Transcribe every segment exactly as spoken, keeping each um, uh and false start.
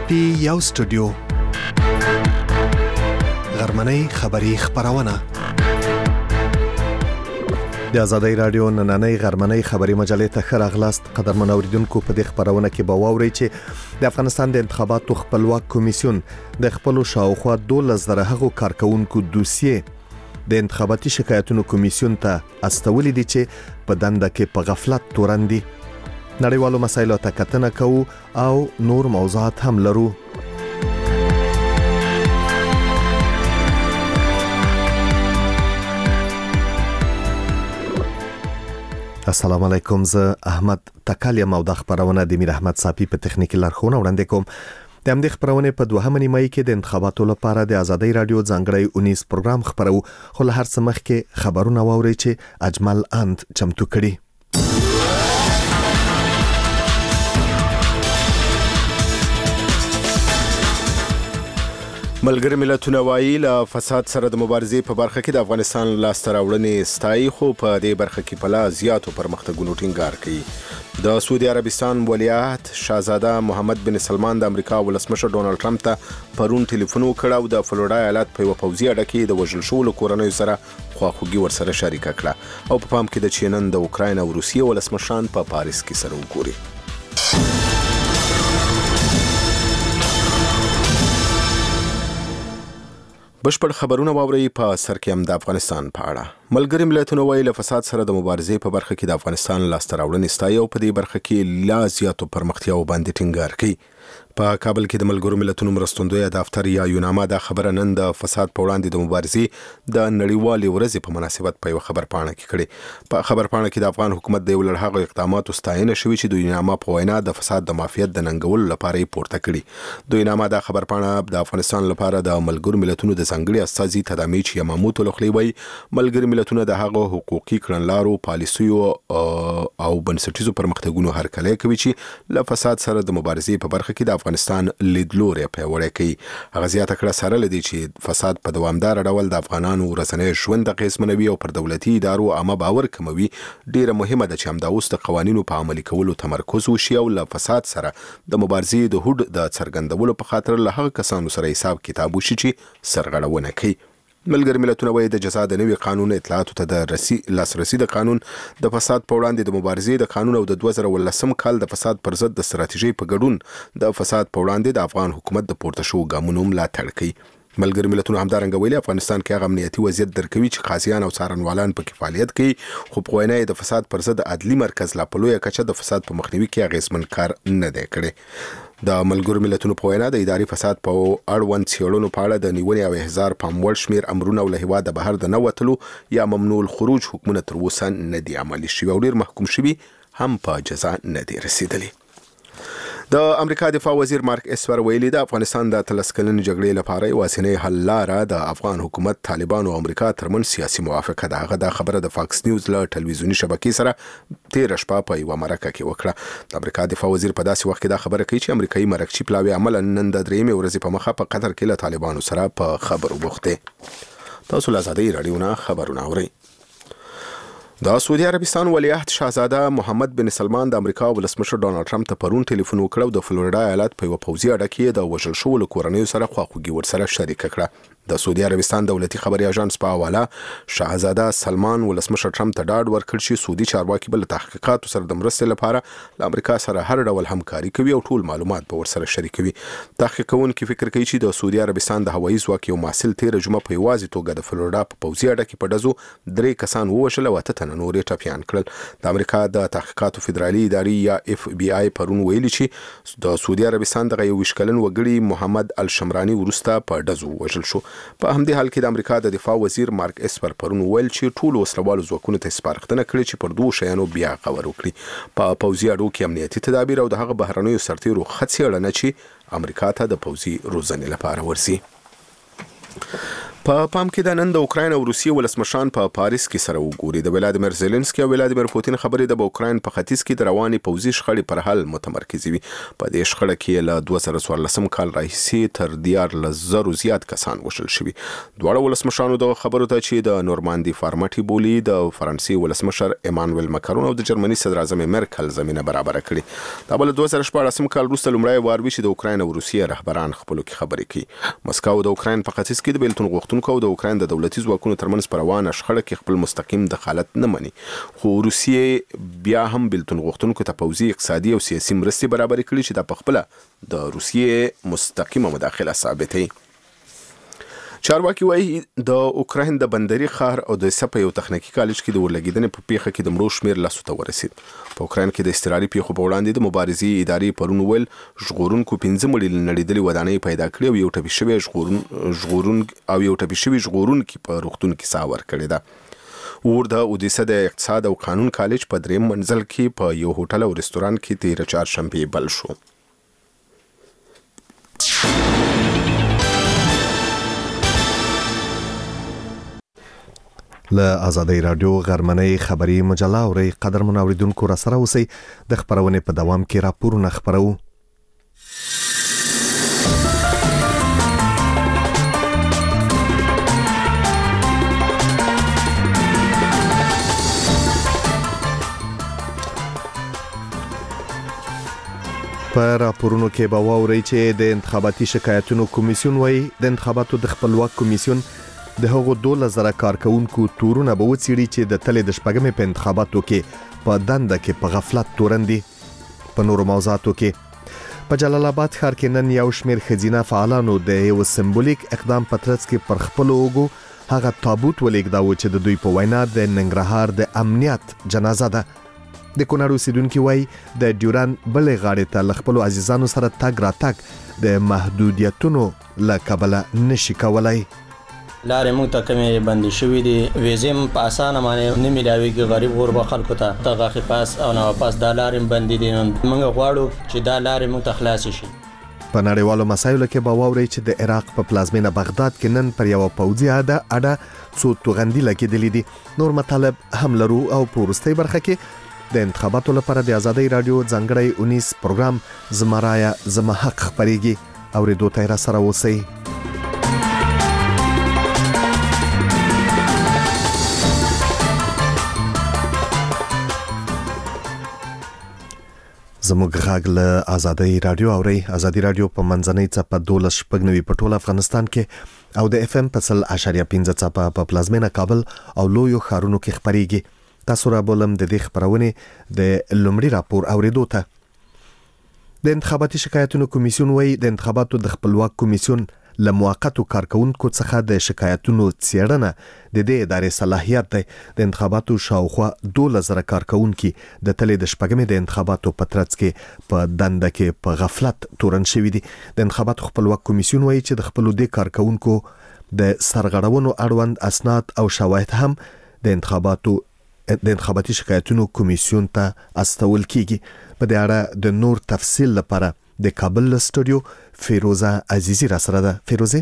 پی یو سټوډیو غرمنۍ خبری خبرونه د ازادۍ رادیو نننۍ غرمنۍ خبری مجلې ته ښه راغلاست. قدرمن اوریدونکو، په دې خبرونه کې به واورئ چې د افغانستان د انتخاباتو خپلواک کمیسیون د خپل شاوخوا دولس زره هغو کارکونکو دوسیې د انتخاباتي شکایتونو کمیسیون ته استولې دي چې په دنده کې په غفلت تورن دي. نړیوالو مسایلو ته کتنه کوو او نور موضوعات هم لرو. السلام علیکم، زه احمد تکل یم او د خبرونه د میر احمد صافی په تخنیکی لارښوونه وړاندې کوم. د همدې خبرونه په دوهمه نیمه کې د انتخاباتو لپاره د ازادۍ رادیو ځانګړی اونیز پروګرام خبرو، خو له هر څه مخکې خبرونه واورئ چې اجمل اند چمتو کړي. ملګری ملتونه وایي له فساد سره د مبارزې په برخه کې د افغانستان لاسته راوړنې ستایي، خو په دې برخه کې په لا زیاتو پرمختګونو ټینګار کوي. د سعودي عربستان ولیعهد شاهزاده محمد بن سلمان د امریکا ولسمشر ډونالد ټرمپ ته پرون ټلیفون وکړ او د فلوریدا ایالت په یو پوځي اډه کې د وژل شوو کورنیو سره خواخوږي ورسره شریک کړه او په پام کې د چینن د اوکراین او روسیې ولسمشران په پاریس کې سره وګوري. بشپړ خبرونه واوري. په سر کې هم د افغانستان په اړه ملګری ملتونه وایي له فساد سره د مبارزې په برخه کې د افغانستان لاسته راوړنې ستایي او په دې برخه کې لا زیاتو پرمختیاو باندې ټینګار کوي. په کابل کې د ملګرو ملتونو مرستندوی دفتر یا یوناما د خبره نن د فساد په وړاندې د مبارزې د نړیوالې ورځې په مناسبت په یو خبر پاڼه کې کړي. په خبر پاڼه کې د افغان حکومت د یو لړ هغو اقداماتو ستاینه شوې چې د یوناما په وینا د فساد د مافیت د ننګولو لپاره یې پورته کړي. د یوناما د خبر پاڼه د افغانستان لپاره د ملګرو ملتونو د ځانګړي استازي تدامیچ یماموتو لخوا وایي ملګري ملتونه د هغو حقوقي کړنلارو، پالیسیو او بنسټیزو پرمختګونو هرکلی کوي چې له فساد سره د مبارزې په برخه کې د افغانستان لیدلوري پیاوړی کوي. هغه زیاته کړه سره لدی چې فساد په دوامدار ډول د افغانانو ورځنی ژوند اغېزمنوي او پر دولتي ادارو عامه باور کموي. ډیره مهمه ده چې همدا اوس د قوانینو په عملي کولو تمرکز وشي او له فساد سره د مبارزې د هوډ د څرګندولو په خاطر له هغه کسانو سره حساب کتاب وشي چې سرغړونه کوي. ملګری ملتونه وایي د جزا د نوي قانون اطلاعاتو ته د رسی لاسرسي د قانون د فساد په وړاندې د مبارزې د قانون او د دوه زره ولسم کال د فساد پر ضد د ستراتیژۍ په ګډون د فساد په وړاندې د افغان حکومت د پورته شوو ګامونو ملاتړ کوي. ملګری ملتونه همدارنګه ویلي افغانستان کې هغه امنیتي وضعیت درکوي چې قاضیان او څارنوالان پکې فعالیت کوي، خو په وینا د فساد پر ضد عدلي مرکز لا په لویه کچه د فساد په مخنیوي کې اغېزمن کار نه دی کړی. د ملګرو ملتونو په وینا د اداري فساد په اړوند څېړنو په اړه د نیونې او احضار پام وړ شمېر امرونه او له هېواده بهر د نه وتلو یا ممنوع الخروج حکمونه تر اوسه نه دي عملي شوي او ډېر محکوم شوي هم په جزا نه دي رسېدلي. د امریکا دفاع وزیر مارک اسپر ویلي د افغانستان د اتلس کلنې جګړې لپاره یوازینۍ حل لاره د افغان حکومت، طالبان او امریکا ترمنځ سیاسي موافقه ده. هغه دا خبره د فاکس نیوز له ټلویزیوني شبکې سره تېره شپه په یوه مرکه کې وکړه. د امریکا دفاع وزیر په داسې وخت کې دا خبره کوي چې امریکایي مرکچي پلاوي عملا نن د درېیمې ورځې په مخه په قطر کې له طالبانو سره په خبرو بوخت دی. تاسو له ازادۍ رادیو نه خبرونه اورئ. د سعودي عربستان ولیعهد شاهزاده محمد بن سلمان د امریکا ولسمشر ډونالد ټرمپ ته پرون ټلیفون وکړ او د فلوریدا ایالت په یو پوځي اډه کې د وژل شوو کورنیو سره خواخوږي ورسره شریک کړه. د سعودي عربستان دولتي خبري اژانس په حواله شاهزاده سلمان ولسمشر ټرمپ ته ډاډ ورکړ چې سعودي چارواکي بل تحقیقاتو سره د مرستې لپاره له امریکا سره هر ډول همکاري کوي او ټول معلومات به ورسره شریکوي. تحقیق کوونکي فکر کوي چې د سعودي عربستان د هوایي ځواک یو محصل تېره جمعه په یوازې توګه د فلوریدا په پوځي اډه کې په ډزو درې کسان ووژل او اته تنه نور یې ټپیان کړل. د امریکا د تحقیقاتو فدرالي ادارې یا اف بی آی پرون ویلي چې د سعودي عربستان دغه یو ویشت کلن وګړي محمد الشمراني وروسته په ډزو وژل شو. په همدې حال کې د امریکا د دفاع وزیر مارک اسپر پرون ویل چې ټول وسلوالو ځواکونو ته سپارښتنه کړې چې پر دوو شیانو بیا غور وکړي. په پوځي اډو کې امنیتي تدابیر او د هغه بهرنیو سرتیرو ښه څېړنه چې امریکا ته د پوځي روزنې لپاره ورځي. په پام کې د نن د اوکراین او روسیې ولسمشان په پاریس کې سره وګوري. د ولادیمیر زيلنسکي او ولادیمیر پوتین خبرې د اوکراین په ختیځ کې د رواني پوځي شخړې پر حل متمرکز وي. په دې شخړه کې له دوه زره څوارلسم کال راهیسې تر دیارلس زرو زیات کسان وشل شوي. دواړه ولسمشانو د خبرو ته چې د نورماندي فارمټي بولی د فرانسې ولسمشر ایمانوئل ماکرون او د جرمني صدر اعظم مرکل زمينه برابر کړې. دا بل دوه زره شپاړسم کال وروسته لومړی وار وی چې د اوکراین او روسیې رهبران خپلو کې خبرې کوي. مسکو د اوکراین په ختیځ کې د بیلتون غوښتونکو او د اوکراین د دولتي ځواکونو ترمنځ پر روانه شخړه کې خپل مستقیم دخالت نه مني، خو روسیې بیا هم بیلتون غوښتونکو ته پوځي، اقتصادي او سیاسي مرستې برابرې کړي چې دا په خپله د روسیې مستقیمه مداخله ثابتوي. چارواکي وایي د اوکراین د بندري ښار او د سپه یو تخنیکي کالج کې د ورلګیدنې په پیښه کې د مړو شمیر لسو ته ورسید. په اوکراین کې د استراري پیښو په وړاندې د مبارزې ادارې پرون ویل ژغورونکو پنځه مړي نړیدلې ودانۍ پیدا کړې او یو ټپي شوی ژغورون ژغورون او یو ټپي شوی ژغورونکي په روغتون کې ساه ورکړې ده. ور د اودیسه د اقتصاد او قانون کالج په دریم منزل کې په یو هوټل او رستوران کې تیر چهارشنبه بل شو. له آزادۍ رادیو غرمنۍ خبري مجله اوري قدرمن اوریدونکو را سره اوسئ. د خبرونې په دوام کې راپورونه خبرو. په راپورونو کې به واورئ چې د انتخاباتي شکایتونو کمیسیون وایي د انتخاباتو د خپلواک کمیسیون د هغو دوله زره کارکونکو تورونه به وڅېړي چې د تلې د شپږمې په انتخاباتو کې په دنده کې په غفلت تورندي. په نورو موضوعاتو کې په جلال آباد ښار کې نن یو شمېر ښځینه فعالانو د یو سمبولیک اقدام په ترڅ کې پر خپلو اوږو هغه تابوت ولېږداوه چې د دوی په وینا د ننګرهار د امنیت جنازه ده. د کونړ اوسیدونکي وایي د ډیورن بلې غاړې ته له خپلو عزیزانو سره تګ راتګ د محدودیتونو له کبله نشي کولی. لارې موږ ته کمې بندې شوې دي، ویزې هم په اسانه باندې نه میلاویږي غریب غربا خلکو ته. دغه خپاس او نواپاس دا لارې بندې دي. موږ غواړو چې دا لارې موږ ته خلاص شي. په نړیوالو مسایلو کې به واورئ چې د عراق په پلازمینه بغداد کې نن پر یو پوځي اډه اډه څو توغندي لګېدلې دي. نور مطالب هم لرو او په وروستۍ برخه کې د انتخاباتو لپاره د آزادۍ رادیو ځانګړی اونیس پروګرام زما رایه زما حق خپرېږي. اورېدو ته را سره اوسئ. زموږ غږ له آزادۍ رادیو اوري. آزادۍ رادیو په منځنۍ څپه دولس شپږ نوي په ټول افغانستان کې او د اف ام په سل اشاریه پنځه څپه په پلازمینه کابل او لویو ښارونو کې خپرېږي. تاسو را بولم د دې خبرونې د لومړي راپور اوریدو ته. د انتخاباتي شکایتونو کمیسیون وایي د انتخاباتو د خپلواک کمیسیون له موقتو کارکونکو څخه د شکایتونو څېړنه د دې ادارې صلاحیت دی. د انتخاباتو شاوخوا دوله زره کارکونکي د تلې د شپږمې د انتخاباتو په ترڅ کې په دنده کې په غفلت تورن شوي دي. د انتخاباتو خپلواک کمیسیون وایي چې د خپلو دې کارکونکو د سرغړونو اړوند اسناد او شواهد هم د انتخاباتو د انتخاباتي شکایتونو کمیسیون ته استول کیږي. په دې اړه د نور تفصیل لپاره د کابل استودیو فیروزه عزیزی را سره ده. فیروزه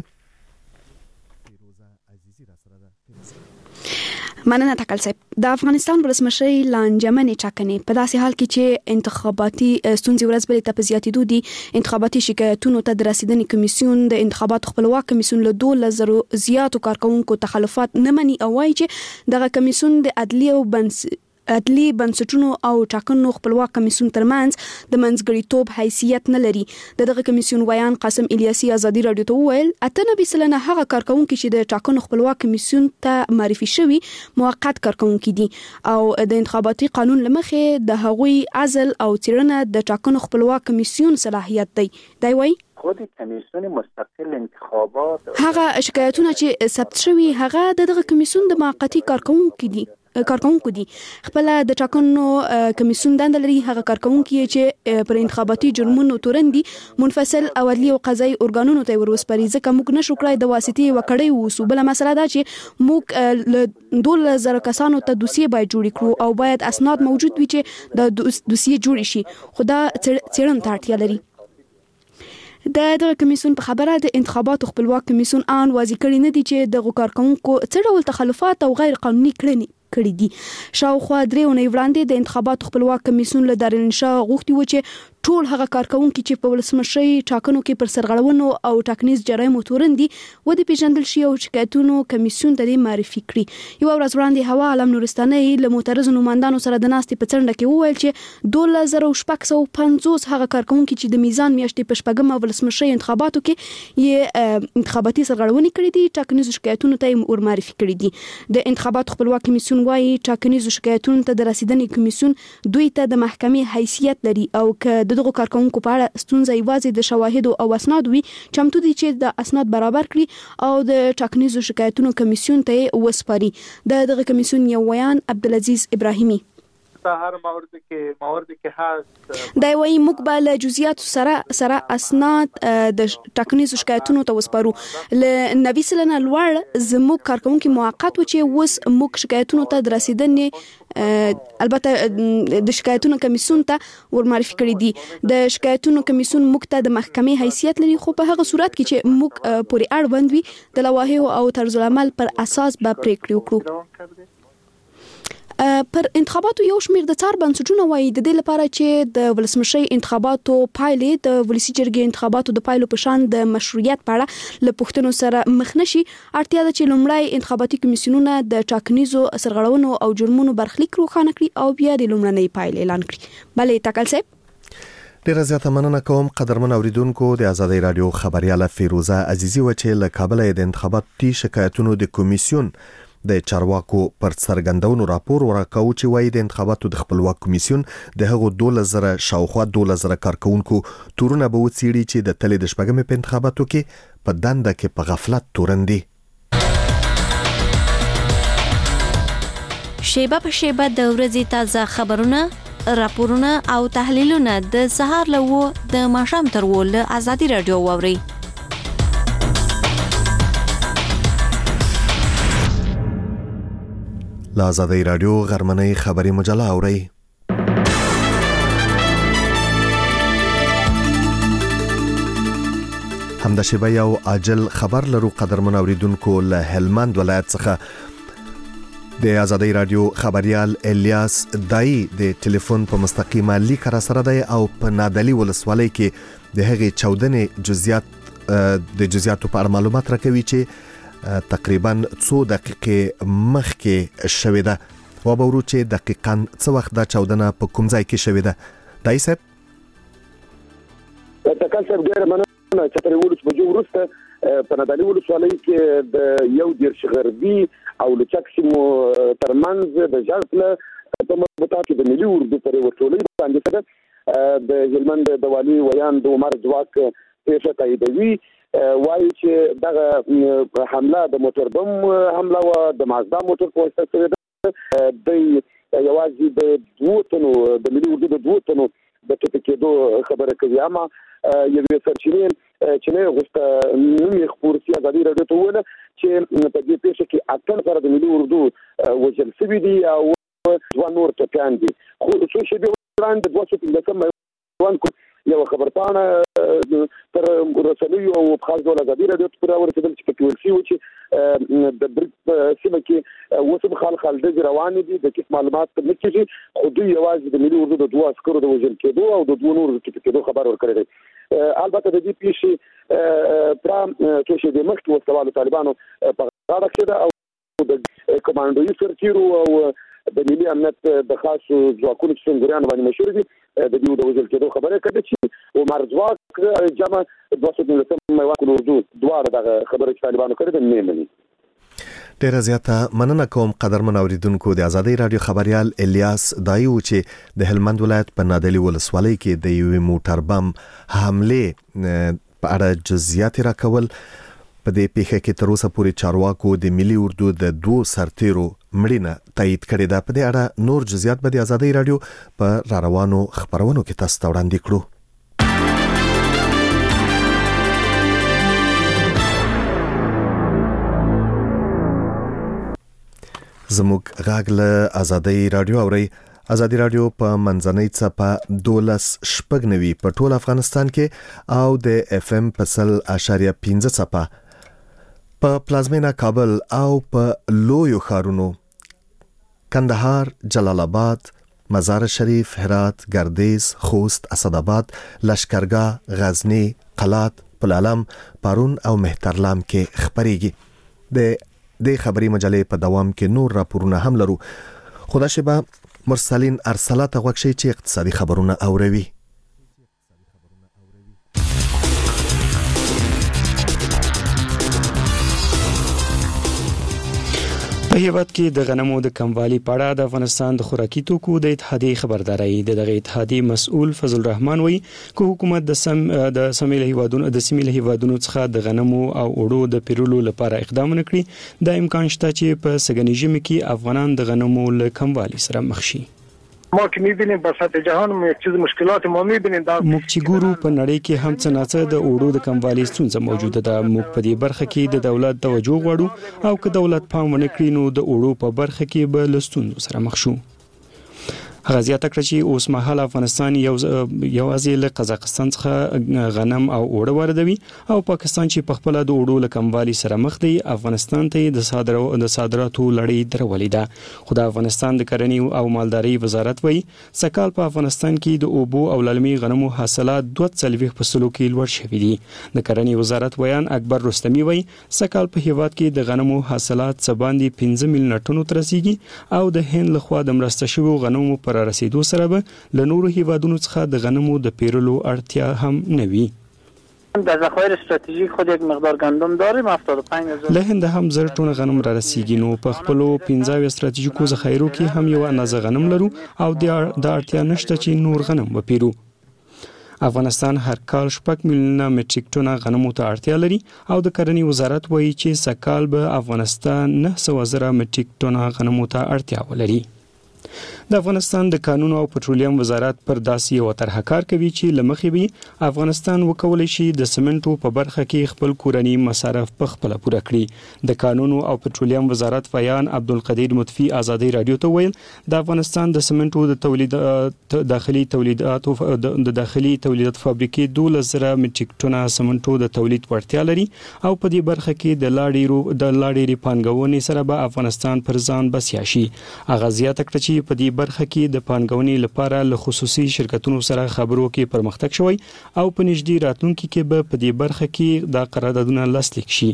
مننه تکل صاحب. د افغانستان ولسمشر لانجمنې ټاکنې په داسې حال کې چې انتخاباتي ستونزې ورځ بلې ته په زیاتېدو دي. انتخاباتي شکایتونو ته د رسیدنې کمیسیون د انتخاباتو خپلواک کمیسیون له دوه زرو زیاتو کارکونکو تخلفات نه مني او وایي چې دغه کمیسیون د عدلي او بنس عدلي بنسټونو او ټاکنو خپلواک کمیسیون ترمنځ د منځګړیتوب حیثیت نه لري. دغه کمیسیون ویان قاسم الیاسي آزادۍ رادیو ته وویل اته نوي سلنه هغه کارکونکي چې د ټاکنو خپلواک کمیسیون ته معرفي شوي موقت کارکونکي دي او د انتخاباتي قانون لمخې د هغوی عزل او څېړنه د ټاکنو خپلواک کمیسیون صلاحیت دی. دی وایي خود کمیسیون مستقل انتخابات هغه شکایتونه چې ثبت شوي هغه دغه کمیسیون د موقتي کارکونکو دي کارکونکو دي. خپل د ټاکنو کمیسیون دنده لري هغه کارکونکي چې پر انتخاباتي جرمونو تورندي منفصل او عدلي او قضایي ارګانونو ته ورسپاري. ځکه موږ نشو کړای د واسطې وکړې وسو. بل مسله دا چې موږ له دوله زره کسانو ته دوسیه باید جوړ کړو او باید اسناد موجود وي چې د دوسیه جوړ شي. خو دا څېړنې ته اړتیا لري. د دغه کمیسیون په خبره د انتخاباتو خپلواک کمیسیون آن واضح کړی نه دي چې د کارکونکو څه ډول تخلفات او غیر قانوني کړنې کړې دي. شاوخوا درې اونۍ وړاندې د انتخاباتو خپلواک کمیسیون له دارالانشا غوښتي و چې ټول هغه کارکونکو چې په ولسمشرۍ ټاکنو کې پر سرغړونو او ټاکنیز جرایم تورن دي و د پیژندل شي او شکایتونو کمیسیون ته معرفي کړي. یو ورځ وړاندې هوا عالم نورستاني له معترضو نمائندانو سره د ناستې په څنډه کې وویل چې دوه زره شپږ سوه پنځوس هغه کارکونکو چې د میزان میاشتې په شپږم ولسمشرۍ انتخاباتو کې یې انتخاباتي سرغړونې کړې دي ټاکنیز شکایتونو ته ور معرفي کړي دي. د انتخاباتو خپلواک کمیسیون وايي ټاکنیز شکایتونو ته د رسیدنې کمیسیون دوی ته د محکمې حیثیت لري او ک دغه کارکونکو په اړه ستونزې یوازې د شواهد او اسناد وي چمتو دي چې د اسناد برابر کړي او د ټاکنیزو شکایتونو کمیسیون ته وسپاري. د دغه کمیسیون یو ویان عبدالعزیز ابراهیمی هر مورد کې مورد کې خاص دا وایي موږ به له جزئیات سره سره اسناد د ټاکنیزو شکایتونو ته وسپارو. ل نوي سلنه لوړ زموږ کارکونکو موقت و چې وس موږ شکایتونو ته د رسیدنې البته د شکایتونو کمیسیون ته ور معرفي کړی دي. د شکایتونو کمیسیون موږ ته د محکمې حیثیت لري خو په هغه صورت کې چې موږ پورې اړوند وي د لوایح او طرز العمل پر اساس به پریکړې وکړو. پر انتخاباتو یو شمېر د څار بنسټونو وايي د دې لپاره چې د ولسمشرۍ انتخاباتو پایلې د ولسی جرګې انتخاباتو د پایلو په شان د مشروعیت په اړه له پوښتنو سره مخ نشي. اړتیا ده چې لومړی انتخاباتي کمیسیونونه د ټاکنیزو سرغړونو او جرمونو برخلیک روښانه کړي او بیا د لومړنۍ پایلې اعلان کړي. بلې تکل صاحب ډیره زیاته مننه کوم. قدرمن اوریدونکو د آزادۍ رادیو خبرياله فیروزه عزیزی و چې له کابل د انتخاباتي شکایتونو د کمیسیون د چارواکو پر څرګندونو راپور ورکاو چې وایي د انتخاباتو د خپلواک کمیسیون د هغو دوه زره شاوخوا دوه زره کارکونکو تورونه به وڅېړي چې د تلې د شپږمې په انتخاباتو کې په دنده کې په غفلت تورن دي. شیبه په شیبه د ورځې تازه خبرونه، راپورونه او تحلیلونه د سهار له و د ماښام تر و له آزادي رادیو واورئ. له آزادۍ رادیو غرمنۍ خبري مجله اورئ. همداشبه یو عاجل خبر لرو قدرمن اوریدونکو له هلمند ولایت څخه د آزادۍ رادیو خبريال الیاس دای د ټلیفون په مستقیمه لیک را سره دی او په نادلی ولسوالۍ کې د هغې چودنې جزئیات د جزئیاتو په اړه معلومات راکوي چې تقریبا څو دقیقې مخکې شوې ده. و به ورو چې دقیقاً څه وخت دا چودنه په کوم ځای کې شوې ده. دای صاحب تکل صاحب ډېره مننه چې تر ولس بجو وروسته په نادالي ولسوالۍ کې د یو دېرش غربي او لچک سیمو ترمنځ د جړپله په مربوطه کې د ملي اردو پر یوه ټولۍ باندې څه د هلمند د والي ویان د عمر ځواک پیښه تاییدوي. وایي چې دغه حمله د موټر بم حمله و د مازدا موټر په واسطه شوې ده. د یوازې د دوه تنو د ملي اردو د دوه تنو د ټپي کېدو خبره کوي. اما یوې سرچینې چې نه غوښته نوم یې خپور سي آزادي رادیو ته وویله چې په دې پیښه کې اته نفره د ملي اردو وژل شوي دي او دوه نور ټپیان دي. خو څو شېبې وړاندې دوه سوه پنځلسم میوان یو خبرپاڼه تر رسنیو او په خاص ډول آزادي رادیو ته راورسېدل چې پکې ویل شوي چې د برید په سیمه کې اوس هم خلخال ډزې روانې دي. د کیف معلومات نه کېږي خو دوی یوازې د ملي اردو د دوه عسکرو د وژل کېدو او د دوه نورو د ټپي کېدو خبر ورکړی دی. البته د دې پیښې پرا څو شېبې مخکې وسلوالو طالبانو په غاړه کښې ده او د کمانډوي سرتیرو او د ملي امنیت د خاصو ځواکونو چې سنګریانو باندې مشهور دي د دې د وژل کېدو خبره کړې چې عمر ځواک جمع دوه سوه پنځلسم میوان اردو دواړه دغه خبره چې طالبانو کړې ده نه مني. ډیره زیاته مننه کوم قدرمن اوریدونکو. د آزادۍ رادیو خبريال الیاس دایو چې د هلمند ولایت په نادلی ولسوالۍ کې د یوې موټر بم حمله په اړه جزئیات راکول. په دې پیښه کې تر اوسه پورې چارواکو د ملي اردو د دوه سرتیرو مړینه تایید کړې ده. په دې اړه نور جزئیات به د آزادۍ رادیو په راروانو خبرونو کې تاسو ته وړاندې کړو. زموږ غاګ له آزادۍ رادیو اوري ازادي رادیو په منځنۍ څپه دولس شپږ نوي په ټول افغانستان کې او د اف ام په سل اشاریه پنځه څپه په پلازمینا کابل او په لویو ښارونو کندهار، جلال آباد، مزار شریف، هرات، گردیز، خوست، اسداباد، لشکرګاه، غزنی، قلات، پلالم، پارون او مهترلام کې خبريږي. د دې خبري مجلې په دوام کې نور راپورونه هم لرو. خدا شبه مرسلین ارسلات غوښشي چې اقتصادي خبرونه اوروي. په هیواد کې د غنمو د کموالي په اړه د افغانستان د خوراکي توکو د اتحادیې خبرداري د دغه اتحادیې مسؤل فضل الرحمن وایي چې حکومت د سم د سمیل هیوادونو د سمیل هیوادونو څخه د غنمو او اوړو د پیرولو لپاره اقدام وکړي. د امکان شته چې په سګنی ژمي کې افغانان د غنمو له کموالي سره مخ شي. ما که می‌بینیم با سطح جهان یک چیز مشکلات ما می‌بینیم در موږ چې ګورو په نړۍ کې هم څه ناڅه د اوړو د کموالي ستونزه موجوده ده. موږ په دې برخه کې د دولت توجه غواړو او که دولت پام ونه کړي نو د اوړو په برخه کې به له ستونزو سره مخ شو. هغه زیاته کړه چې اوس مهال افغانستان یو یوازې له قزاقستان څخه غنم او اوړه واردوي او پاکستان چې په خپل د اوړو له کموالي سره مخ دی افغانستان ته د صادرو د صادراتو لړۍ درولې ده. خو د افغانستان د کرنې او مالداري وزارت وایي سکهال په افغانستان کې د اوبو او للمي غنمو حاصلات دوه څلوېښت فصلو کې لوړ شوي دي. د کرنې وزارت ویان اکبر رستمی وایي سکهال په هیواد کې د غنمو حاصلات څه باندې پنځه میلیونه ټنو ته رسیږي او د هند لخوا د مرسته شویو غنمو پر رسیدو سره به له نورو هیوادونو څخه د غنمو د پیرلو اړتیا هم نه وي. در ذخایر استراتژیک خود یک مقدار گندم داریم هفتاد و پنج هزار. له هند هم زر ټنه غنم را رسیږي. نو په خپل پنځه استراتیژیکو ذخایرو کې هم یو اندازه غنم لرو او د اړتیا نشته چې نور غنم وپیرو. افغانستان هر کال شپږ میلیونه مټریک ټنه غنمو ته اړتیا لري او د کرنې وزارت وایي چې سکهال به افغانستان نه سوه زره مټریک ټنه غنمو ته اړتیا ولري. د افغانستان د کانونو او پټرولیم وزارت پر داسې یو طرحه کار کوي چې لمخې به افغانستان وکولای شي د سمنټو په برخه کې خپل کورنی مصارف په خپل پوره کړي. د کانونو او پټرولیم وزارت فیان عبدالقدیر مطفی ازادي رادیو ته ویل د افغانستان د سمنټو د تولید داخلي تولیدات او د داخلي تولیدات فابریکې دولس زره مټریک ټنه سمنټو د تولید وړتیا لري او په دې برخه کې د لاړې د لاړې پانګونې سره به افغانستان پر ځان بسیا شي. هغه زیاته کړه چې په دې برخه کې د پانګونې لپاره له خصوصي شرکتونو سره خبرو کې پرمختګ شوی او په نږدې راتلونکي کې به په دې برخه کې د قراردادونه لاسلیک شي.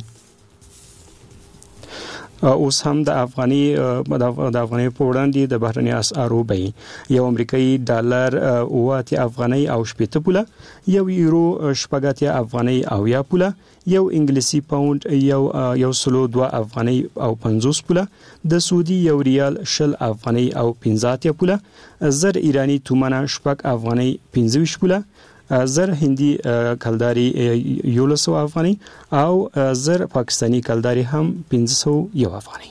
اوس هم د افغاني د افغاني په وړاندې د بهرني اسعارو بیې یو امریکایي ډالر اوه افغاني او شپږ پوله، یو یورو شپږ افغاني او یا پوله، یو انګلیسي پاوند یو یو سلو دوه افغاني او پنځوس پوله، د سعودي یو ریال شل افغاني او پنځه پوله، زر ایرانی تومانه شپږ افغاني پنځه ویشت پوله، زر هندي کلداري یولسو افغاني او زر پاکستانی کلداري هم پنځه سوه یو افغاني.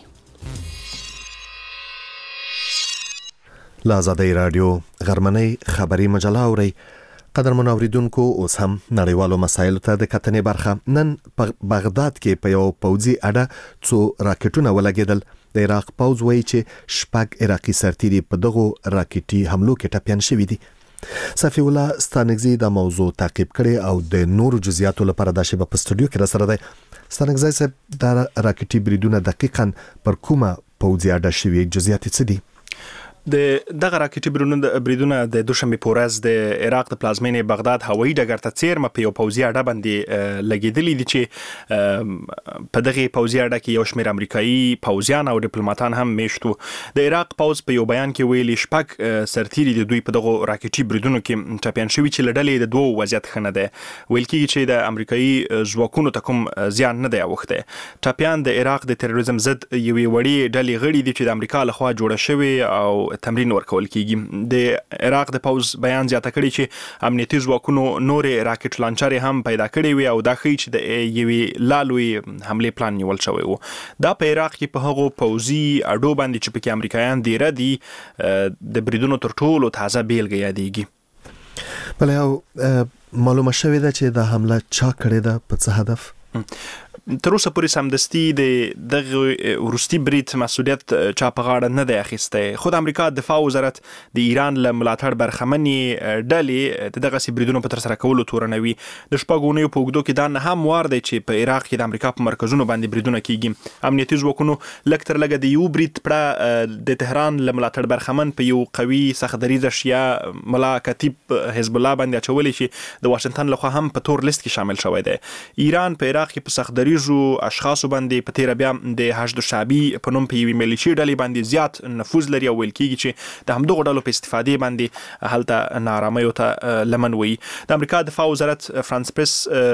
لازادی رادیو غرمنۍ خبری مجله اوري. قدرمن اوریدونکو اوس هم نړیوالو مسایلو ته د کتنې برخه. نن په بغداد کې په یو پوځي اډه څو راکټونه ولګېدل. د عراق پوځ وایي چې شپږ عراقي سرتیري په دغو راکټي حملو کې ټپیان شوي دي. صفی الله ستانګزی د موضوع تعقیب کړي او د نورو جزئیاتو لپاره د شبکې په استودیو کې را سره دی. ستانګزی صاحب د راکټي بریدونه دقیقاً پر کومه پوځي اډه شوي جزئیات څه دي؟ د دغه راکټي بریدونه د دوشنبه په ورځ د عراق د پلازمینې بغداد هوایي ډګر ته څیرمه په یو پوځي اډه باندې لګیدلې دي چې په دغه پوځي اډه کې یو شمېر امریکایي پوځیان او ډیپلوماټان هم میشتو. د عراق پوځ په یو بیان کې ویلي شپږ سرتیري د دوی په دغه راکټي بریدونو کې ټپیان شوي چې لړلې د دوه وضعیت ښه نه دی. ویل کېږي چې د امریکایي ځواکونو ته کوم زیان نه دی اوښتی. ټپیان د عراق د تروریزم ضد یوې وړې ډلې غړي دي چې د امریکا لخوا جوړه شوې او تمرین ورکول کیږي. د عراق د پوز بیان زیاته کړي چې امنیتي ځواکونو نورې راکټ لانچرې هم پیدا کړي وي او دا ښیي چې د یوې لالوي حمله پلان نیول شوی و. دا په عراق کې په هغو پوځي اډو باندې چې پکې امریکایان دیره دي د بریدونو تر ټولو تازه بیلګه یادېږي. بله او معلومه شوې ده چې دا حمله چا کړې ده، په څه هدف؟ تر اوسه پورې سمدستي د دغه ورستي برید مسؤلیت چا په غاړه نه دی اخیستی. خو د امریکا دفاع وزارت د ایران له ملاتړ برخمنې ډلې د دغسې بریدونو په ترسره کولو تورنوي. د شپږو اونیو په اوږدو کې دا نه هم وار دی چې په عراق کې د امریکا په مرکزونو باندې بریدونه کیږي. امنیتي ځواکونو لږ تر لږه د یو برید پړه د تهران له ملاتړ برخمن په یو قوي سختدریځه شیعه ملا کتیب حزب الله باندې اچولې چې د واشنگټن لخوا هم په تور لیست کې شامل شوی دی. ایران په عراق کې په سختدریځو اشخاصو باندې په تیره بیا د حشد الشعبي په نوم په یوې ملیشي ډلې باندې زیات نفوذ لري او ویل کېږي چې د همدغو ډلو په استفادې باندې هلته نارامیو ته لمن وي. د امریکا دفاع وزارت فرانس پریس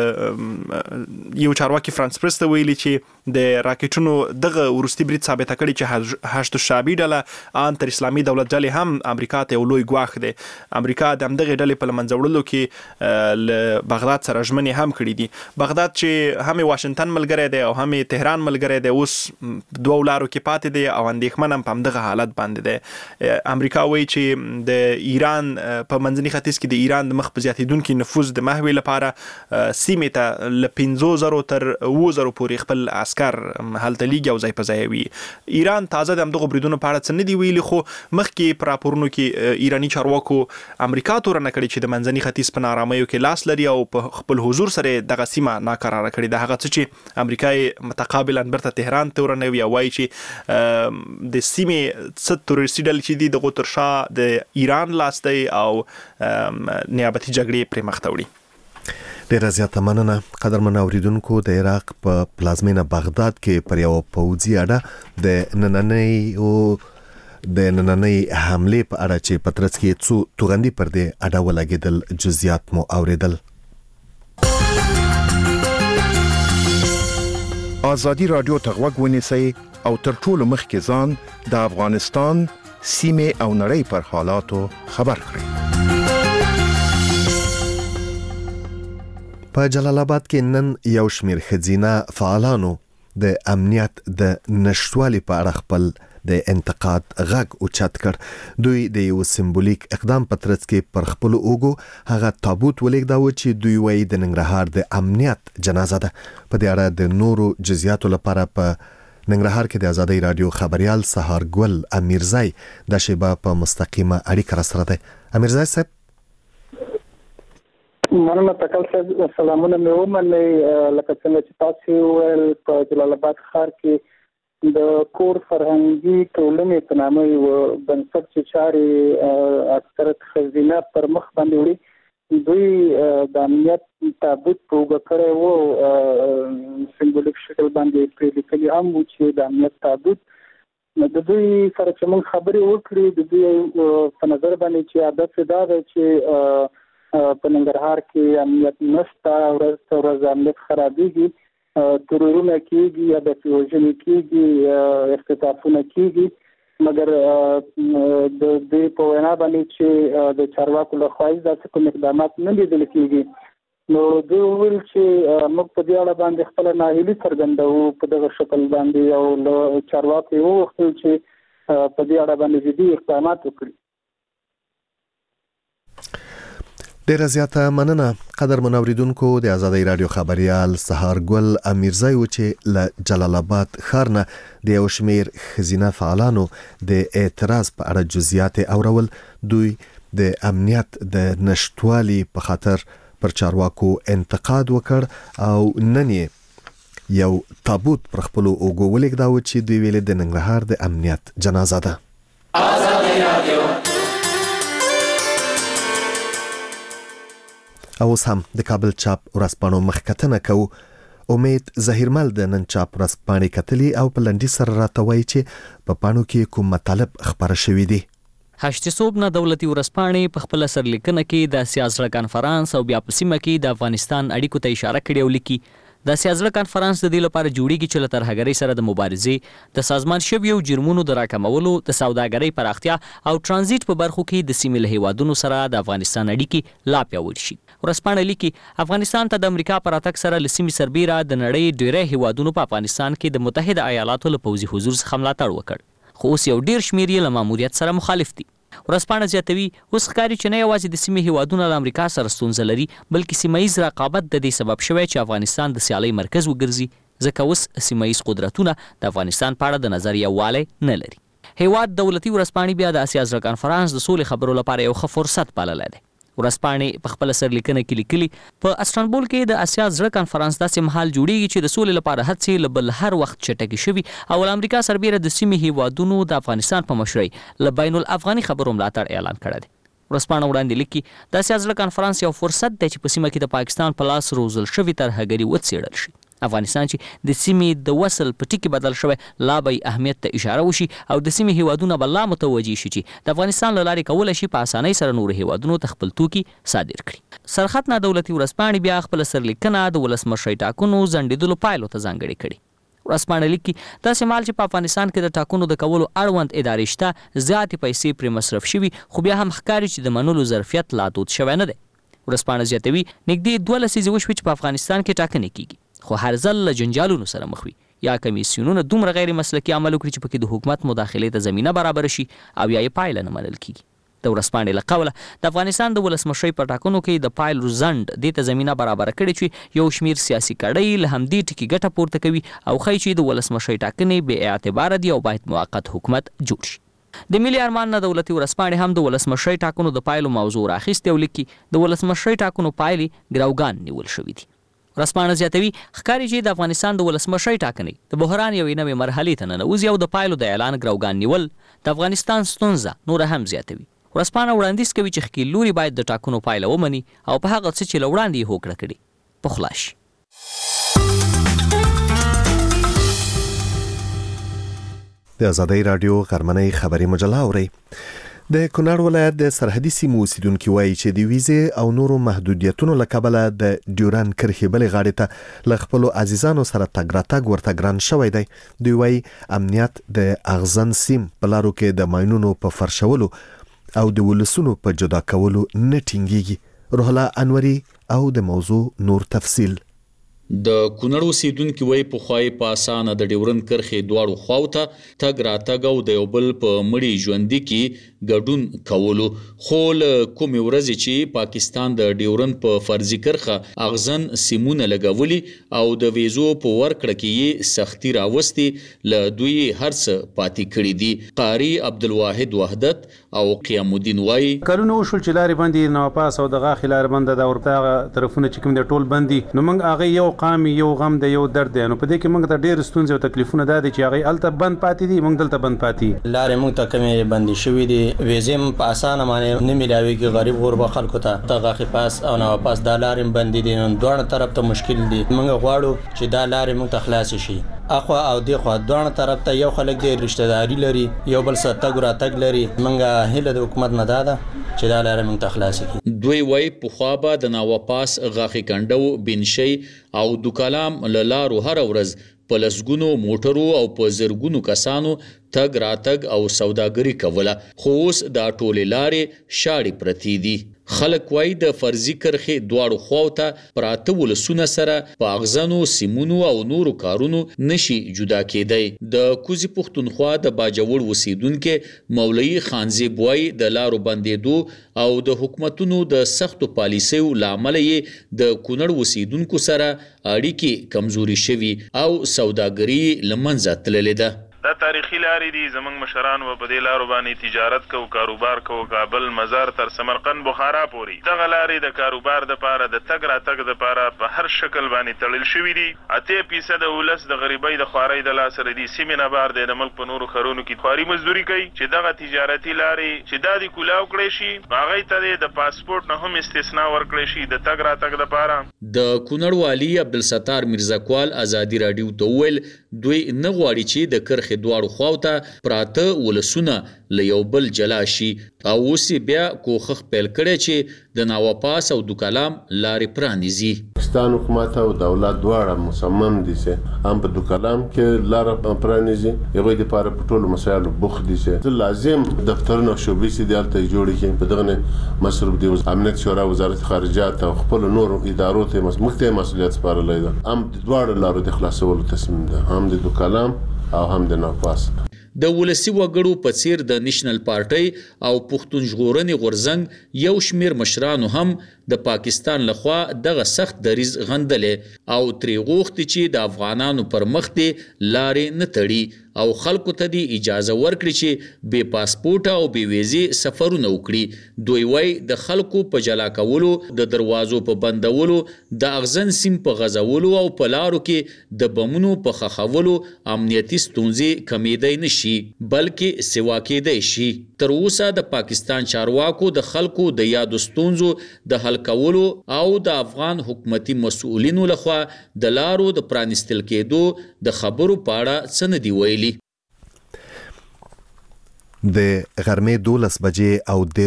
یو چارواکي فرانس پریس ته ویلي چې د راکټونو دغه ورستي برید ثابته کړي چې حشد الشعبي ډله ان تر اسلامي دولت ډلې هم امریکا ته یو لوی ګواښ دی. امریکا د همدغې ډلې په له منځه وړلو کې له بغداد سره ژمنې هم کړي دي. بغداد چې هم واشنگټن ملګری دی او هم تهران ملګری دی، اوس دوه لارو کې پاتې دی او اندېښمن هم په همدغه حالت باندې دی. امریکا وایي چې د ایران په منځني ختیځ کې د ایران د مخ په زیاتېدونکي نفوذ د محوې لپاره سیمې ته له پنځو زرو تر اووه زرو پورې خپل عسکر هلته لیږي او ځای په ځای وي. ایران تازه د همدغو بریدونو په اړه څه نه دي ویلي، خو مخکې په راپورونو کې ایراني چارواکو امریکا تورنه کړې چې د منځني ختیځ په نارامیو کې لاس لري او په خپل حضور سره دغه سیمه ناکراره کړې ده. هغه څه چې امریکا متقابلا برته تهران ته ورنوي او وایي چې د سیمې څه تروریستي ډلې چې دي دغو تر شا د ایران لاس دی او نیابتي جګړې پرې مخ ته وړي. ډیره زیاته مننه قدرمن اوریدونکو. د عراق په پلازمینه بغداد کې پر یو پوځي اډه د نننۍ او د نننۍ حملې په اړه چې پترڅ کې څو توغندي پر دې اډه ولګېدل، جزئیات مو اوریدل. آزادی رادیو ته غوږ ونیسئ او تر ټولو مخکې ځان د افغانستان سیمې او نړۍ پر حالاتو خبر کړئ. په جلال آباد کې نن یو شمېر ښځینه فعالانو د امنیت د نشټوالي په اړه خپل د انتقاد غږ اوچت کړ. دوی د یو سمبولیک اقدام په ترڅ کې پر خپل اوګو هغه تابوت ولېږداوه چې دوی وایي د ننګرهار د امنیت جنازه ده. په دې اړه د نورو جزئیاتو لپاره په ننګرهار کې د آزادۍ رادیو خبريال سهار ګل امیرزای د شیبه په مستقیمه اړیکه را سره ده. امیرزای صاحب مننه تکل صاحب، سلامونه مې ومنئ. لکه څنګه چې تاسو ویل په جلال آباد ښار کې د کور فرهنګي ټولنې په نامه یو بنسټ چې چارې اکثرت ښځینه پر مخ باندې وړي، دوی د امنیت تابوت په اوږه کړی و، سمبولیک شکل باندې پرې لیکلي هم و چې د امنیت تابوت. د دوی سره چې موږ خبرې وکړې، د دوی په نظر باندې چې عادت دا دی چې په ننګرهار کې امنیت نشته، ورځ تر ورځ امنیت خرابېږي، ترورونه کېږي یا د وژنې کېږي، اختطافونه کېږي، مګر د دې په وینا باندې چې د چارواکو لخوا داسې کوم اقدامات نه لیدل کېږي. نو دوی وویل چې موږ په دې اړه باندې خپله ناهیلي څرګندوو په دغه شکل باندې، او له چارواکو یې وغوښتل چې په دې اړه باندې جدي اقدامات وکړي. ډیره زیاته مننه قدرمن اوریدونکو. د آزادۍ رادیو خبريال سهار ګل امیرزای و چې له جلال آباد ښار نه د یو شمېر ښځینه فعالانو د اعتراض په اړه جزئیات اورول. دوی د امنیت د نشټوالي په خاطر پر چارواکو انتقاد وکړ او نن یې یو تابوت پر خپل اوګو ولېږداوه چې دوی ویل د ننګرهار د امنیت جنازه ده. آزادۍ رادیو او اوس هم د کابل چاپ ورځپاڼو مخکتنه کوو. امید ظهیرمل د نن چاپ ورځپاڼې کتلي او په لنډي سره راته وایي چې په پاڼو کې کوم مطالب خپاره شوي دي. هشت صوب نه دولتي ورځپاڼې په خپل سرلیکنه کې د سیاست کانفرنس او بیا په سیمه کې د افغانستان اړیکو ته اشاره کړې او لیکي د سیاست کانفرنس د دې لپاره جوړیږي چې له ترهګرۍ سره د مبارزې، د سازمان شویو جرمونو د راکمولو، د سوداګرۍ پراختیا او ترانزیت په برخو کې د سیمې له هیوادونو سره د افغانستان اړیکې لا پیاوړې شي. ورځپاڼه لیکي افغانستان ته د امریکا پر راتګ سره له سیمې سربیره د نړۍ ډیری هیوادونو په افغانستان کې د متحده ایالاتو له پوځي حضور څخه ملاتړ وکړ، خو اوس یو ډیر شمېر یې له ماموریت سره مخالف دي. ورځپاڼه زیاتوي اوس ښکاري چې نه یوازې د سیمې هیوادونه له امریکا سره ستونزه لري بلکې سیمه ییز رقابت د دې سبب شوی چې افغانستان د سیالۍ مرکز وګرځي ځکه اوس سیمه ییز قدرتونه د افغانستان په اړه د نظر یووالی نه لري. هیواد دولتي ورځپاڼې بیا د اسیا زړه کانفرانس د سولې خبرو لپاره یو ښه فرصت بللی دی. ورځپاڼې په خپله سرلیکنه کې لیکلي په استانبول کې د اسیا زړه کانفرانس داسې مهال جوړیږي چې د سولې لپاره هڅې له بل هر وخت چټکې شوي او له امریکا سربیره د سیمې هیوادونو د افغانستان په مشرۍ له بین الافغاني خبرو ملاتړ اعلان کړی دی. ورځپاڼه وړاندې لیکي د اسیا زړه کانفرانس یو فرصت دی چې په سیمه کې د پاکستان په لاس روزل شوي ترهګري وڅېړل شي. افغانستان چې د سیمې د وصل په ټکي بدل شوی لا به اهمیت ته اشاره وشي او د سیمې هیوادونه به لا متوجه شي چې د افغانستان له لارې کولی شي په اسانۍ سره نورو هیوادونو ته خپل توکي صادر کړي. سرحد نه دولتي ورځپاڼې بیا خپله سرلیکنه د ولسمشرۍ ټاکنو ځنډېدلو پایلو ته ځانګړې کړي. ورځپاڼه لیکي داسې مهال چې په افغانستان کې د ټاکنو د کولو اړوند ادارې شته زیاتې پیسې پرې مصرف شوي خو بیا هم ښکاري چې د منلو ظرفیت لا دود شوی نه دی. ورځپاڼه زیاتوي نږدې دوه لسیزې وشوې چې په افغانستان کې ټاکنې کیږي خو هر ځل له جنجالونو سره مخ وي یا کمیسیونونه دومره غیر مسلکي عمل وکړي چې پکې د حکومت مداخلې ته زمینه برابره شي او یا یې پایله نه منل کیږي. د ورځپاڼې له قوله د افغانستان د ولسمشرۍ په ټاکنو کې د پایلو ځنډ دې ته زمینه برابره کړې چې یو شمیر سیاسي کړۍ له همدې ټکي ګټه پورته کوي او ښایي چې د ولسمشرۍ ټاکنې بې اعتباره دي او باید موقت حکومت جوړ شي. د ملي ارمان نه دولتي ورځپاڼې هم د ولسمشرۍ ټاکنو د پایلو موضوع راخیستې او لیکي د ولسمشرۍ ټاکنو پایلې ګروګان نیول شوي دي. ورځپاڼه زیاتوي ښکاري چې د افغانستان د ولسمشرۍ ټاکنې د بحران یوې نوې مرحلې ته ننوځي او د پایلو د اعلان ګروګان نیول د افغانستان ستونزه نوره هم زیاتوي. ورځپاڼه وړاندیز کوي چې ښکیل لوري باید د ټاکنو پایله ومني او په هغه څه چې له وړاندې یې هوکړه کړي پخلا شي. د ازادۍ راډیو غرمنۍ خبري مجله اورئ. د کونړ ولایت د سرحدي سیمو اوسیدونکي وایي چې د ویزې او نورو محدودیتونو له کبله د ډیورن کرښې بلې غاړې ته له خپلو عزیزانو سره تګ راتګ ورته ګران شوی دی. دوی وایي امنیت د اغزن سیم په لارو کې د ماینونو په فرشولو او د ولسونو په جدا کولو نه ټینګیږي. روح الله انوري او د موضوع نور تفصیل. د کونړ اوسیدونکي وایي پخوایي په اسانه د ډیورن کرښې دواړو خواو ته تګ راتګ او د یو بل په مړي ژوندي کې ګډون کولو خو له کومې ورځې چې پاکستان د ډیورن په فرضي کرښه اغزن سیمونه لګولي او د ویزو په ورکړه کې یې سختي راوستې له دوی هر څه پاتې کړي دي. قاری عبدالواحد وحدت او قیام الدین وایي کلونه وشول چې لارې بندې نواپاس او د غاښې لارې بنده دا ورته طرفونه چې کوم د ټول بندي نو موږ هغه یو قام یو غم د یو درد دی نو په دې کې موږ ته ډېر ستونزې او تکلیفونه دا دي چې هغه الته بند پاتې دي موږ دلته بند پاتې لارې موږ ته کومې بندې شوي دي ویزې په اسانه باندې نه میلاویږي غریب غربه خلکو ته د غاښې پاس او نواپاس دا لارې بندې دي نو دواړه طرف ته مشکل دي موږ غواړو چې دا لارې موږ ته خلاص شي اخوا او دی خوا دواړه طرف ته یو خلک دی رشتہ داری لري یو بل سره تګ راتګ لري موږ هیله د حکومت نه ده چې دا لارې موږ ته خلاص کړي. دوی وایي پخوا به د ناواپاس غاښې کنډو بنشي او دوکلام له لارو هر ورځ په لسګونو موټرو او په زرګونو کسانو تګ راتګ او سوداګري کوله خو اوس دا ټولې لارې شاړې پرتې دي. خلک وایي د فرضي کرښې دواړو خواو ته پراته ولسونه سره په اغزنو سیمونو او نورو کارونو نشي جدا کېدی. د کوزي پښتونخوا د باجوړ اوسیدونکي مولوي خانزیب وایي د لارو بندېدو او د حکومتونو د سختو پالیسیو له امله یې د کونړ اوسیدونکو سره اړیکې کمزوري شوي او سوداګري له منځه تللې ده. دا تاریخي لارې دي زمونږ مشران و په دې لارو باندې تجارت کوو کاروبار کوو کابل مزار تر سمرقند بخارا پورې دغه لارې د کاروبار دپاره د تګ راتګ دپاره په هر شکل باندې تړل شوي دي. اتیا فیصده ولس د غریبۍ د خوارۍ د لاسه د دې سیمې نه بار دی د ملک په نورو ښارونو کې خواري مزدوري کوي چې دغه تجارتي لارې چې دا دې کولاو کړی شي هغوی ته د پاسپورټ نه هم استثنا ورکړی شي د تګ راتګ دپاره. د کونړ والي عبدالستار میرزاکوال ازادي راډیو ته وویل دوی نه غواړي چې د کرښې دواړو خواو ته پراته ولسونه له یو بل جلا شي او اوس بیا کوښښ پیل کړی چې د ناواپاس او دوکلام لارې پرانیزي. پاکستان حکومت او دولت دواړه مصمم دي چې هم په دوکلام کې لاره پرانیزي هغوی دپاره په ټولو مسایلو بوخت دي چې لازم دفترونه او شعبې چې دي هلته یې جوړې کړي په دغه مصروف دي. امنیت شورا وزارت خارجات او خپلو نورو ادارو ته موږ ته مسؤلیت سپارلی ده هم د دواړو لارو د خلاصولو تصمیم ده هم د دوکلام او هم د ناواپاس. د ولسی وګړو په څیر د نېشنل پارټي او پښتون ژغورنې غورځنګ یو شمیر مشرانو هم د پاکستان لخوا دغه سخت دریز غندلې او ترې غوښتي چې د افغانانو پر مخ دي لارې نه تړي او خلکو ته دی اجازه ورکړي چې بې پاسپورټ او بې ویزې سفرونه وکړي. دوی وایي د خلکو په جلا کولو، د دروازو په بندولو، د اغزن سیم په غځولو او په لارو کې د بمونو په خښولو امنیتي ستونزې کمیدای نشي بلکې سوا کېدای شي. تر اوسه د پاکستان چارواکو د خلکو د یادو ستونزو د حل کولو او د افغان حکومتي مسؤلینو لخوا د لارو د پرانستل کېدو د خبرو په اړه څه نه دی ویلي. د غرمې دولس بجې او د